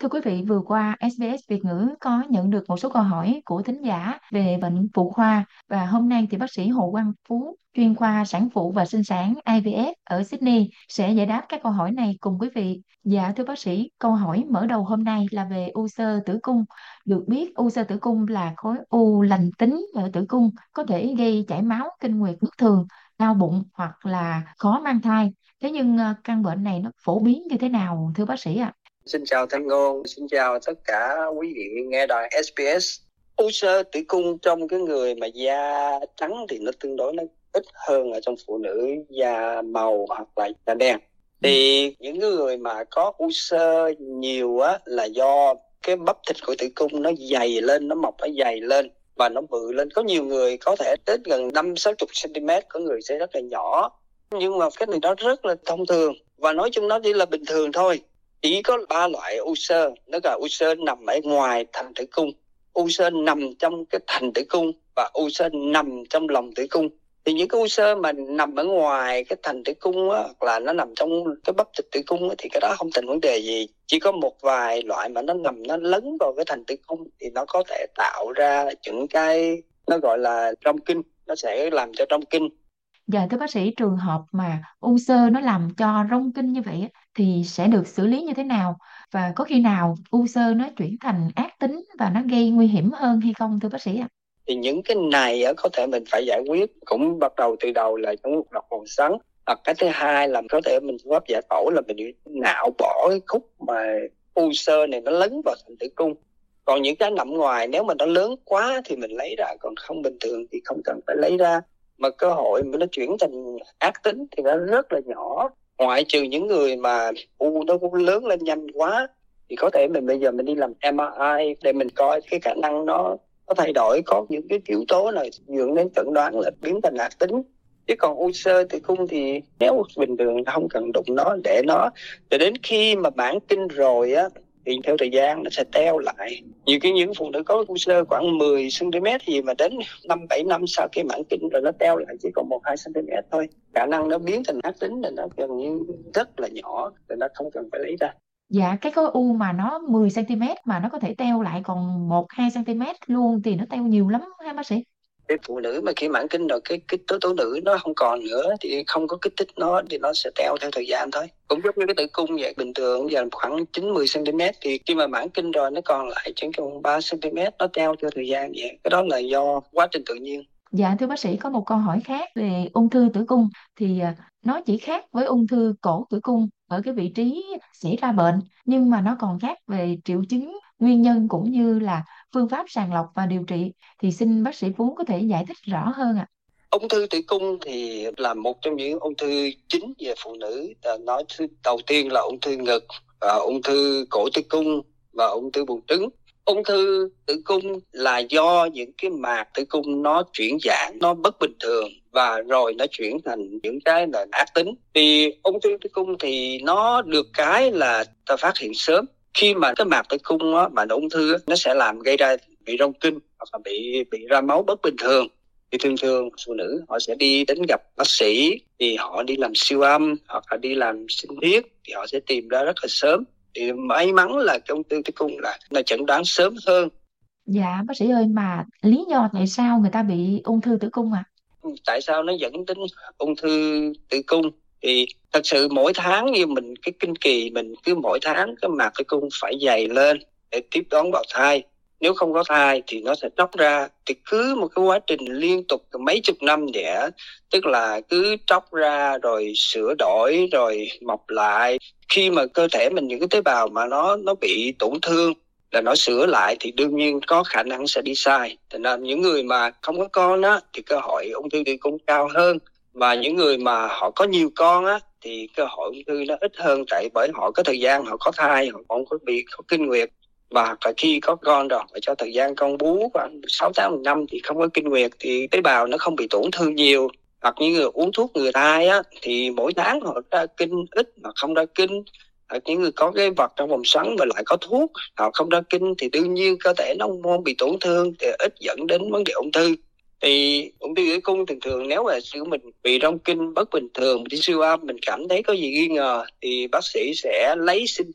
Thưa quý vị, vừa qua SBS Việt ngữ có nhận được một số câu hỏi của thính giả về bệnh phụ khoa và hôm nay thì bác sĩ Hồ Quang Phú, chuyên khoa sản phụ và sinh sản IVF ở Sydney sẽ giải đáp các câu hỏi này cùng quý vị. Dạ thưa bác sĩ, câu hỏi mở đầu hôm nay là về u xơ tử cung. Được biết u xơ tử cung là khối u lành tính ở tử cung, có thể gây chảy máu, kinh nguyệt bất thường, đau bụng hoặc là khó mang thai. Thế nhưng căn bệnh này nó phổ biến như thế nào thưa bác sĩ ạ? Xin chào Thanh Ngôn, xin chào tất cả quý vị nghe đài SBS. U xơ tử cung trong cái người mà da trắng thì nó tương đối nó ít hơn ở trong phụ nữ da màu hoặc là da đen. Thì những người mà có u xơ nhiều á là do cái bắp thịt của tử cung nó dày lên, nó mọc nó dày lên và nó bự lên. Có nhiều người có thể đến gần 50-60 cm, có người sẽ rất là nhỏ. Nhưng mà cái này nó rất là thông thường và nói chung nó chỉ là bình thường thôi. Chỉ có 3 loại u xơ, đó là u xơ nằm ở ngoài thành tử cung, u xơ nằm trong cái thành tử cung và u xơ nằm trong lòng tử cung. Thì những cái u xơ mà nằm ở ngoài cái thành tử cung á, hoặc là nó nằm trong cái bắp thịt tử cung á, thì cái đó không thành vấn đề gì. Chỉ có một vài loại mà nó nằm nó lấn vào cái thành tử cung thì nó có thể tạo ra những cái nó gọi là rong kinh, nó sẽ làm cho rong kinh. Dạ thưa bác sĩ, trường hợp mà u xơ nó làm cho rong kinh như vậy á, thì sẽ được xử lý như thế nào? Và có khi nào u xơ nó chuyển thành ác tính và nó gây nguy hiểm hơn hay không thưa bác sĩ ạ? Thì những cái này á, có thể mình phải giải quyết cũng bắt đầu từ đầu là trong lọc hồ sắn. Hoặc cái thứ hai là có thể mình phương pháp giải phẫu là mình nạo bỏ cái khúc mà u xơ này nó lấn vào thành tử cung. Còn những cái nằm ngoài nếu mà nó lớn quá thì mình lấy ra, còn không bình thường thì không cần phải lấy ra. Mà cơ hội mà nó chuyển thành ác tính thì nó rất là nhỏ, ngoại trừ những người mà u nó cũng lớn lên nhanh quá thì có thể mình bây giờ mình đi làm MRI để mình coi cái khả năng nó thay đổi, có những cái yếu tố này dẫn đến chẩn đoán là biến thành ác tính. Chứ còn u xơ tử cung thì nếu bình thường không cần đụng nó, để nó để đến khi mà mãn kinh rồi á thì theo thời gian nó sẽ teo lại. Nhiều khi những phụ nữ có u xơ khoảng 10 cm gì mà đến 5-7 năm sau khi mãn kinh rồi nó teo lại chỉ còn 1-2 cm thôi. Khả năng nó biến thành ác tính là nó gần như rất là nhỏ, thì nó không cần phải lấy ra. Dạ cái khối u mà nó 10 cm mà nó có thể teo lại còn 1-2 cm luôn thì nó teo nhiều lắm ha bác sĩ? Cái phụ nữ mà khi mãn kinh rồi cái kích tố tố nữ nó không còn nữa thì không có kích thích nó thì nó sẽ teo theo thời gian thôi. Cũng giống như cái tử cung vậy, bình thường giờ khoảng 90 cm thì khi mà mãn kinh rồi nó còn lại chỉ còn 3 cm, nó teo theo thời gian vậy. Cái đó là do quá trình tự nhiên. Dạ thưa bác sĩ, có một câu hỏi khác về ung thư tử cung thì nó chỉ khác với ung thư cổ tử cung ở cái vị trí xảy ra bệnh, nhưng mà nó còn khác về triệu chứng, nguyên nhân cũng như là phương pháp sàng lọc và điều trị, thì xin bác sĩ Phú có thể giải thích rõ hơn ạ. Ung thư tử cung thì là một trong những ung thư chính về phụ nữ. Nói thứ đầu tiên là ung thư ngực, ung thư cổ tử cung và ung thư buồng trứng. Ung thư tử cung là do những cái mạc tử cung nó chuyển dạng, nó bất bình thường và rồi nó chuyển thành những cái là ác tính. Thì ung thư tử cung thì nó được cái là ta phát hiện sớm. Khi mà cái mạc tử cung á, mà nó ung thư á, nó sẽ làm gây ra bị rong kinh hoặc là bị ra máu bất bình thường. Thì thường thường phụ nữ họ sẽ đi đến gặp bác sĩ, thì họ đi làm siêu âm hoặc là đi làm sinh thiết thì họ sẽ tìm ra rất là sớm. Thì may mắn là cái ung thư tử cung là chẩn đoán sớm hơn. Dạ bác sĩ ơi, mà lý do tại sao người ta bị ung thư tử cung ạ? Tại sao nó dẫn đến ung thư tử cung? Thì thật sự mỗi tháng như mình cái kinh kỳ mình cứ mỗi tháng cái mạc tử cung phải dày lên để tiếp đón bào thai. Nếu không có thai thì nó sẽ tróc ra. Thì cứ một cái quá trình liên tục mấy chục năm vậy, tức là cứ tróc ra rồi sửa đổi rồi mọc lại. Khi mà cơ thể mình những cái tế bào mà nó bị tổn thương là nó sửa lại thì đương nhiên có khả năng sẽ đi sai. Thành ra những người mà không có con á thì cơ hội ung thư tử cung cao hơn, và những người mà họ có nhiều con á thì cơ hội ung thư nó ít hơn, tại bởi họ có thời gian họ có thai, họ không có bị có kinh nguyệt. Và khi có con rồi họ cho thời gian con bú khoảng 6 tháng 1 năm thì không có kinh nguyệt thì tế bào nó không bị tổn thương nhiều. Hoặc những người uống thuốc ngừa thai á thì mỗi tháng họ ra kinh ít mà không ra kinh. Hoặc những người có cái vật trong vòng xoắn mà lại có thuốc họ không ra kinh thì đương nhiên cơ thể nó không bị tổn thương thì ít dẫn đến vấn đề ung thư. Thì ung thư tử cung thường thường nếu mà sự mình bị rong kinh bất bình thường, đi siêu âm mình cảm thấy có gì nghi ngờ thì bác sĩ sẽ lấy sinh thiết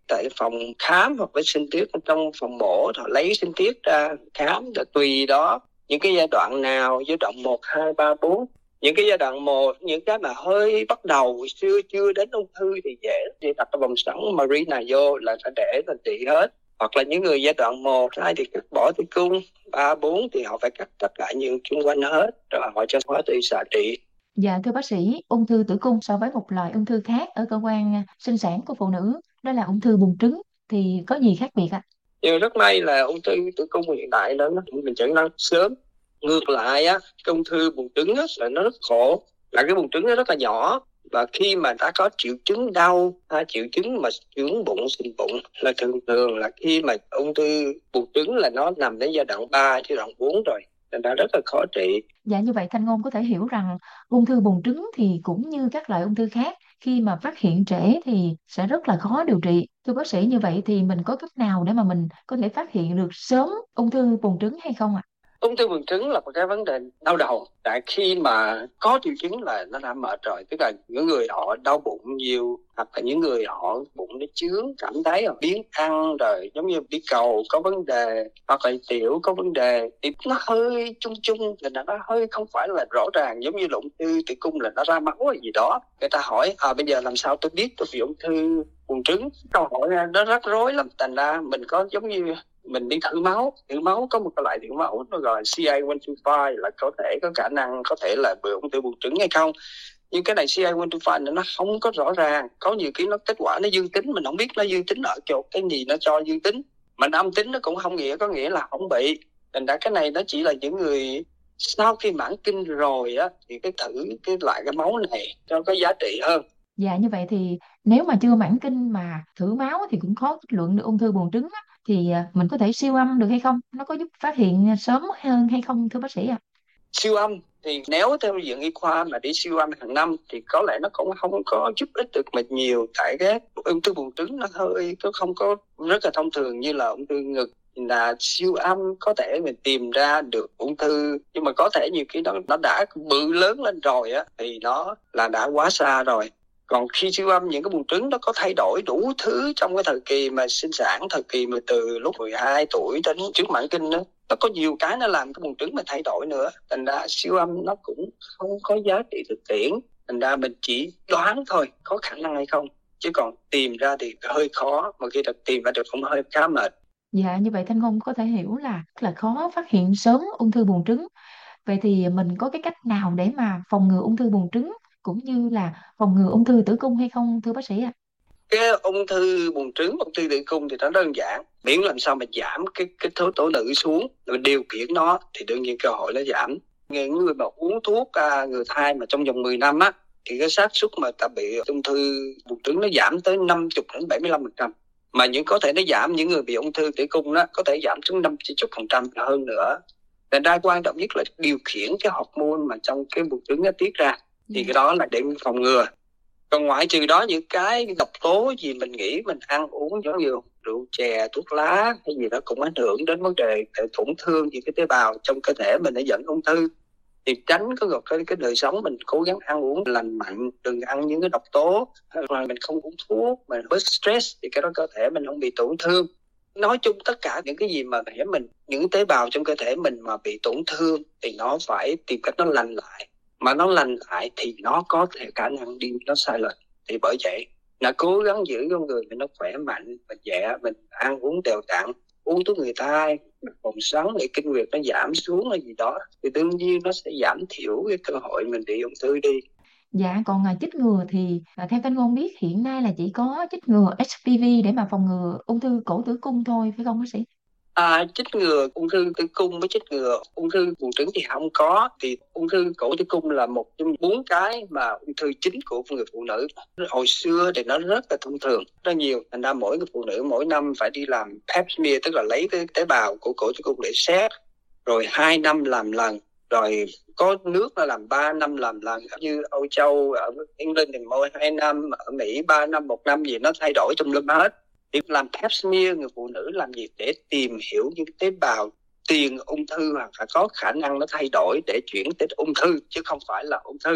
tại phòng khám hoặc với sinh tiết trong phòng mổ, họ lấy sinh tiết ra khám, rồi tùy đó những cái giai đoạn nào, giai đoạn 1, 2, 3, 4. Những cái giai đoạn 1, những cái mà hơi bắt đầu chưa đến ung thư thì dễ thì đặt cái vòng sẵn Mirena vô là sẽ để là trị hết. Hoặc là những người giai đoạn 1, 2 thì cắt bỏ tử cung, 3, 4 thì họ phải cắt tất cả những xung quanh hết, rồi họ cho hóa trị xạ trị. Dạ thưa bác sĩ, ung thư tử cung so với một loại ung thư khác ở cơ quan sinh sản của phụ nữ, đó là ung thư buồng trứng, thì có gì khác biệt ạ? Nhưng rất may là ung thư tử cung hiện tại đó mình chẩn đoán sớm. Ngược lại á, cái ung thư buồng trứng á, là nó rất khổ, là cái buồng trứng nó rất là nhỏ, và khi mà đã có triệu chứng đau, triệu chứng mà chướng bụng, sình bụng là thường là khi mà ung thư buồng trứng là nó nằm đến giai đoạn 3, giai đoạn 4 rồi, nên đã rất là khó trị. Dạ như vậy Thanh Ngôn có thể hiểu rằng ung thư buồng trứng thì cũng như các loại ung thư khác, khi mà phát hiện trễ thì sẽ rất là khó điều trị. Thưa bác sĩ, như vậy thì mình có cách nào để mà mình có thể phát hiện được sớm ung thư buồng trứng hay không ạ? Ung thư buồng trứng là một cái vấn đề đau đầu, tại khi mà có triệu chứng là nó đã mệt rồi, tức là những người họ đau bụng nhiều, hoặc là những người họ bụng nó chướng, cảm thấy họ biếng ăn, rồi giống như đi cầu có vấn đề, hoặc là tiểu có vấn đề, thì nó hơi chung chung, là nó hơi không phải là rõ ràng, giống như là ung thư tử cung là nó ra máu hay gì đó. Người ta hỏi bây giờ làm sao tôi biết tôi bị ung thư buồng trứng? Câu hỏi nó rắc rối lắm, thành ra mình có giống như mình đi thử máu có một cái loại thử máu nó gọi là CA125, là có thể có khả năng có thể là bị ung thư buồng trứng hay không. Nhưng cái này CA125 nó không có rõ ràng, có nhiều khi nó kết quả nó dương tính, mình không biết nó dương tính ở chỗ cái gì nó cho dương tính, mà nó âm tính nó cũng không có nghĩa là không bị. Thành ra cái này nó chỉ là những người sau khi mãn kinh rồi á, thì cái thử cái loại cái máu này cho có giá trị hơn. Dạ như vậy thì nếu mà chưa mãn kinh mà thử máu thì cũng khó kết luận được ung thư buồng trứng á, thì mình có thể siêu âm được hay không? Nó có giúp phát hiện sớm hơn hay không thưa bác sĩ ạ? Siêu âm thì nếu theo viện y khoa mà đi siêu âm hàng năm thì có lẽ nó cũng không có giúp ích được mình nhiều, tại cái ung thư buồng trứng nó không có rất là thông thường như là ung thư ngực. Là siêu âm có thể mình tìm ra được ung thư, nhưng mà có thể nhiều khi nó đã bự lớn lên rồi á thì nó là đã quá xa rồi. Còn khi siêu âm những cái buồng trứng nó có thay đổi đủ thứ trong cái thời kỳ mà sinh sản, thời kỳ mà từ lúc 12 tuổi đến trước mãn kinh đó, nó có nhiều cái nó làm cái buồng trứng mà thay đổi nữa. Thành ra siêu âm nó cũng không có giá trị thực tiễn, thành ra mình chỉ đoán thôi, có khả năng hay không, chứ còn tìm ra thì hơi khó, mà khi được tìm ra được cũng hơi khá mệt. Dạ như vậy Thanh Ngôn có thể hiểu là rất là khó phát hiện sớm ung thư buồng trứng. Vậy thì mình có cái cách nào để mà phòng ngừa ung thư buồng trứng cũng như là phòng ngừa ung thư tử cung hay không thưa bác sĩ ạ? Cái ung thư buồng trứng, ung thư tử cung thì nó đơn giản, miễn làm sao mà giảm cái số tố nữ xuống, rồi điều khiển nó thì đương nhiên cơ hội nó giảm. Những người mà uống thuốc người thai mà trong vòng 10 năm á, thì cái xác suất mà ta bị ung thư buồng trứng nó giảm tới 50 đến 75%. Mà có thể nó giảm, những người bị ung thư tử cung đó có thể giảm xuống 50% hơn nữa. Thành ra quan trọng nhất là điều khiển cái hormone mà trong cái buồng trứng nó tiết ra, thì cái đó là để phòng ngừa. Còn ngoại trừ đó, những cái độc tố gì mình nghĩ mình ăn uống giống như rượu chè, thuốc lá hay gì đó cũng ảnh hưởng đến vấn đề tổn thương những cái tế bào trong cơ thể mình để dẫn ung thư. Thì tránh có cái đời sống mình cố gắng ăn uống lành mạnh, đừng ăn những cái độc tố, hoặc là mình không uống thuốc, mình bớt stress thì cái đó cơ thể mình không bị tổn thương. Nói chung tất cả những cái gì mà để mình, những tế bào trong cơ thể mình mà bị tổn thương thì nó phải tìm cách nó lành lại, mà nó lành lại thì nó có thể khả năng đi nó sai lệch. Thì bởi vậy là cố gắng giữ con người mình nó khỏe mạnh, mình nhẹ, mình ăn uống đều đặn, uống thuốc người thai, phòng sống để kinh nguyệt nó giảm xuống hay gì đó, thì đương nhiên nó sẽ giảm thiểu cái cơ hội mình bị ung thư đi. Dạ còn chích ngừa thì theo Thanh Ngôn biết hiện nay là chỉ có chích ngừa HPV để mà phòng ngừa ung thư cổ tử cung thôi phải không bác sĩ? Chích ngừa ung thư tử cung với chích ngừa ung thư buồng trứng thì không có. Thì ung thư cổ tử cung là một trong 4 cái mà ung thư chính của người phụ nữ. Hồi xưa thì nó rất là thông thường, rất nhiều. Thành ra mỗi người phụ nữ mỗi năm phải đi làm pap smear, tức là lấy cái tế bào của cổ tử cung để xét, rồi 2 năm làm lần, rồi có nước là làm 3 năm làm lần, như Âu Châu, ở England thì mỗi 2 năm, ở Mỹ 3 năm, 1 năm gì nó thay đổi tùm lum hết. Thì làm pap smear người phụ nữ làm gì? Để tìm hiểu những tế bào tiền ung thư hoặc là có khả năng nó thay đổi để chuyển tới ung thư, chứ không phải là ung thư.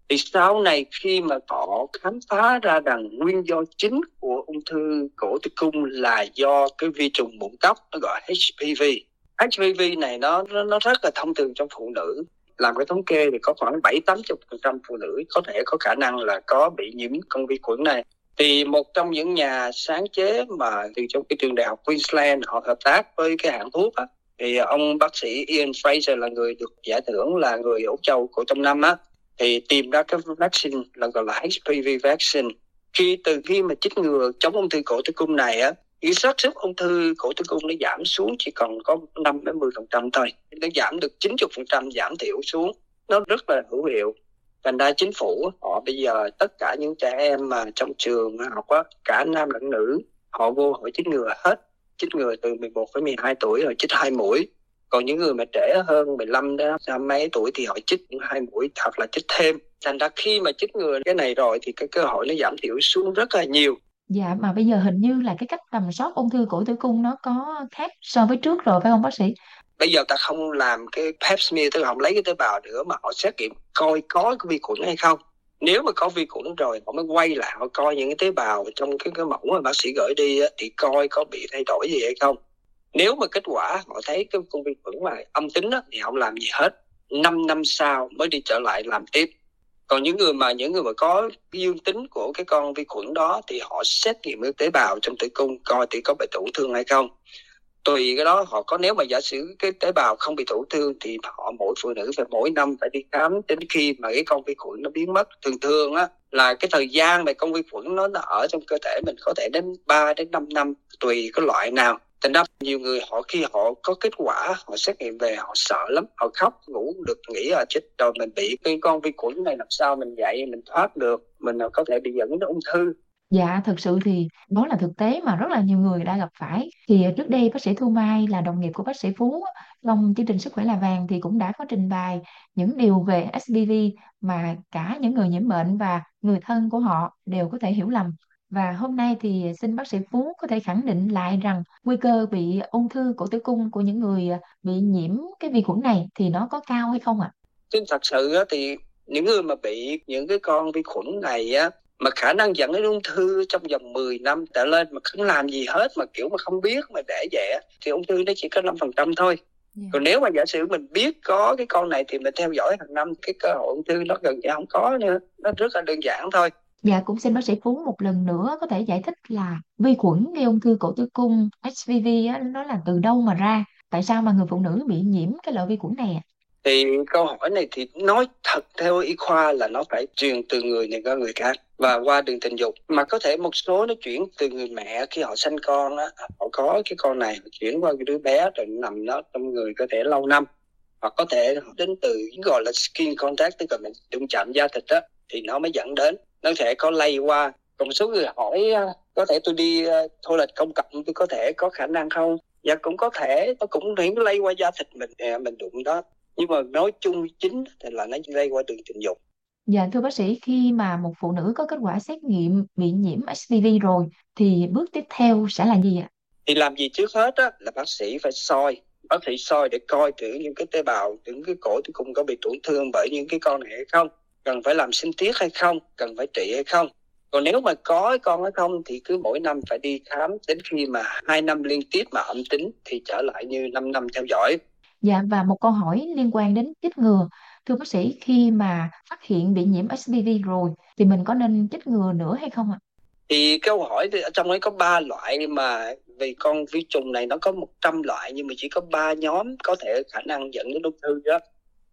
Thì sau này khi mà họ khám phá ra rằng nguyên do chính của ung thư cổ tử cung là do cái vi trùng mụn cóc, nó gọi HPV. HPV này nó rất là thông thường trong phụ nữ. Làm cái thống kê thì có khoảng 70-80% phụ nữ có thể có khả năng là có bị nhiễm con vi khuẩn này. Thì một trong những nhà sáng chế mà từ trong cái trường đại học Queensland họ hợp tác với cái hãng thuốc á, thì ông bác sĩ Ian Fraser là người được giải thưởng là người Úc Châu của trong năm á, thì tìm ra cái vaccine là gọi là HPV vaccine. Từ khi mà chích ngừa chống ung thư cổ tử cung này á, cái xác suất ung thư cổ tử cung nó giảm xuống chỉ còn có 5-10% thôi, nó giảm được 90%, giảm thiểu xuống, nó rất là hữu hiệu. Thành ra chính phủ họ bây giờ tất cả những trẻ em mà trong trường học á, cả nam lẫn nữ, họ vô họ chích ngừa hết, chích ngừa từ 11-12 tuổi rồi chích 2 mũi. Còn những người mà trẻ hơn 15 đến mấy tuổi thì họ chích 2 mũi hoặc là chích thêm. Thành ra khi mà chích ngừa cái này rồi thì cái cơ hội nó giảm thiểu xuống rất là nhiều. Dạ, mà bây giờ hình như là cái cách tầm soát ung thư cổ tử cung nó có khác so với trước rồi phải không bác sĩ? Bây giờ ta không làm cái pap smear, tức là không lấy cái tế bào nữa, mà họ xét nghiệm coi có cái vi khuẩn hay không. Nếu mà có vi khuẩn rồi họ mới quay lại họ coi những cái tế bào trong cái mẫu mà bác sĩ gửi đi á, thì coi có bị thay đổi gì hay không. Nếu mà kết quả họ thấy cái con vi khuẩn mà âm tính á, thì không làm gì hết. 5 năm sau mới đi trở lại làm tiếp. Còn những người mà có dương tính của cái con vi khuẩn đó thì họ xét nghiệm cái tế bào trong tử cung coi thì có bị tổn thương hay không. Tùy cái đó họ có, nếu mà giả sử cái tế bào không bị tổn thương thì họ mỗi phụ nữ phải mỗi năm phải đi khám đến khi mà cái con vi khuẩn nó biến mất. Thường á là cái thời gian mà con vi khuẩn nó ở trong cơ thể mình có thể đến 3-5 năm tùy cái loại nào. Thành ra nhiều người khi họ có kết quả họ xét nghiệm về họ sợ lắm, họ khóc ngủ không được, nghĩ là chết rồi mình bị cái con vi khuẩn này, làm sao mình dậy mình thoát được, mình có thể bị dẫn đến ung thư. Dạ, thực sự thì đó là thực tế mà rất là nhiều người đã gặp phải. Thì trước đây bác sĩ Thu Mai là đồng nghiệp của bác sĩ Phú á, trong chương trình Sức khỏe là vàng thì cũng đã có trình bày những điều về HPV mà cả những người nhiễm bệnh và người thân của họ đều có thể hiểu lầm. Và hôm nay thì xin bác sĩ Phú có thể khẳng định lại rằng nguy cơ bị ung thư cổ tử cung của những người bị nhiễm cái vi khuẩn này thì nó có cao hay không ạ? Chứ thật sự á, thì những người mà bị những cái con vi khuẩn này á, mà khả năng dẫn đến ung thư trong vòng 10 năm trở lên mà không làm gì hết, mà kiểu mà không biết mà để vậy á, thì ung thư nó chỉ có 5% thôi. Còn nếu mà giả sử mình biết có cái con này thì mình theo dõi hàng năm, cái cơ hội ung thư nó gần như không có nữa, nó rất là đơn giản thôi. Dạ, cũng xin bác sĩ Phú một lần nữa có thể giải thích là vi khuẩn gây ung thư cổ tử cung HPV á, nó là từ đâu mà ra? Tại sao mà người phụ nữ bị nhiễm cái loại vi khuẩn này ạ? Thì câu hỏi này thì nói thật theo y khoa là nó phải truyền từ người này qua người khác và qua đường tình dục, mà có thể một số nó chuyển từ người mẹ khi họ sanh con á, họ có cái con này chuyển qua cái đứa bé rồi nằm nó trong người có thể lâu năm, hoặc có thể đến từ gọi là skin contact, tức là mình đụng chạm da thịt á, thì nó mới dẫn đến, nó thể có lây qua. Còn một số người hỏi có thể tôi đi toilet công cộng tôi có thể có khả năng không? Dạ cũng có thể, nó cũng những lây qua da thịt mình đụng đó, nhưng mà nói chung chính thì là nó lây qua đường tình dục. Dạ thưa bác sĩ, khi mà một phụ nữ có kết quả xét nghiệm bị nhiễm HPV rồi thì bước tiếp theo sẽ là gì ạ? Thì làm gì trước hết á là bác sĩ phải bác sĩ soi để coi thử những cái tế bào, những cái cổ tử cung có bị tổn thương bởi những cái con này hay không, cần phải làm sinh tiết hay không, cần phải trị hay không. Còn nếu mà có cái con hay không thì cứ mỗi năm phải đi khám, đến khi mà 2 năm liên tiếp mà âm tính thì trở lại như 5 năm theo dõi. Dạ, và một câu hỏi liên quan đến chích ngừa. Thưa bác sĩ, khi mà phát hiện bị nhiễm HPV rồi thì mình có nên chích ngừa nữa hay không ạ? Thì câu hỏi thì ở trong ấy có 3 loại, mà vì con vi trùng này nó có 100 loại nhưng mà chỉ có 3 nhóm có thể khả năng dẫn đến ung thư đó,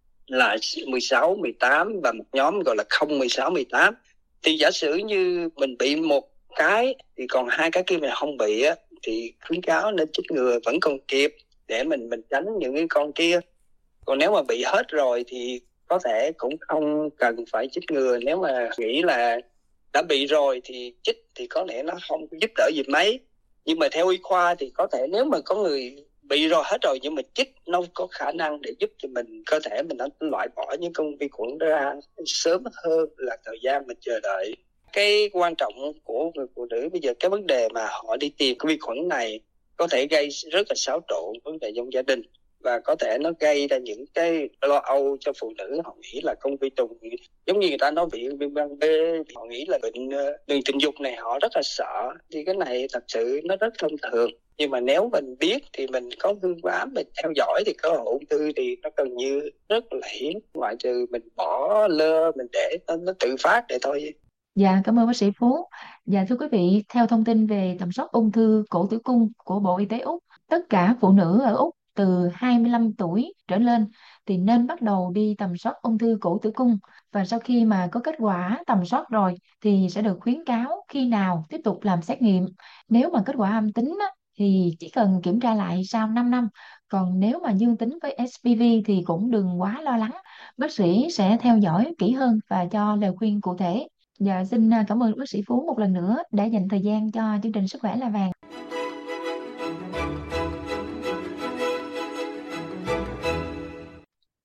là 16, 18 và một nhóm gọi là không 16, 18. Thì giả sử như mình bị một cái thì còn 2 cái kia mình không bị á, thì khuyến cáo nên chích ngừa vẫn còn kịp để mình tránh những cái con kia. Còn nếu mà bị hết rồi thì có thể cũng không cần phải chích ngừa. Nếu mà nghĩ là đã bị rồi thì chích thì có lẽ nó không giúp đỡ gì mấy. Nhưng mà theo y khoa thì có thể nếu mà có người bị rồi hết rồi nhưng mà chích nó có khả năng để giúp cho mình, cơ thể mình đã loại bỏ những con vi khuẩn đó ra sớm hơn là thời gian mình chờ đợi. Cái quan trọng của người phụ nữ bây giờ, cái vấn đề mà họ đi tìm cái vi khuẩn này có thể gây rất là xáo trộn vấn đề trong gia đình. và có thể nó gây ra những cái lo âu cho phụ nữ. Họ nghĩ là con vi trùng, giống như người ta nói bị viêm gan B, họ nghĩ là bệnh đường tình dục này, họ rất là sợ. Thì cái này thật sự nó rất thông thường, nhưng mà nếu mình biết thì mình có phương pháp mình theo dõi thì cơ hội ung thư thì nó gần như rất là hiếm, ngoại trừ mình bỏ lơ, mình để nó tự phát vậy thôi. Dạ, cảm ơn bác sĩ Phú. Dạ, thưa quý vị, theo thông tin về tầm soát ung thư cổ tử cung của Bộ Y tế Úc, tất cả phụ nữ ở Úc từ 25 tuổi trở lên thì nên bắt đầu đi tầm soát ung thư cổ tử cung. Và sau khi mà có kết quả tầm soát rồi thì sẽ được khuyến cáo khi nào tiếp tục làm xét nghiệm. Nếu mà kết quả âm tính á, thì chỉ cần kiểm tra lại sau 5 năm. Còn nếu mà dương tính với HPV thì cũng đừng quá lo lắng. Bác sĩ sẽ theo dõi kỹ hơn và cho lời khuyên cụ thể. Dạ, xin cảm ơn bác sĩ Phú một lần nữa đã dành thời gian cho chương trình Sức khỏe là vàng.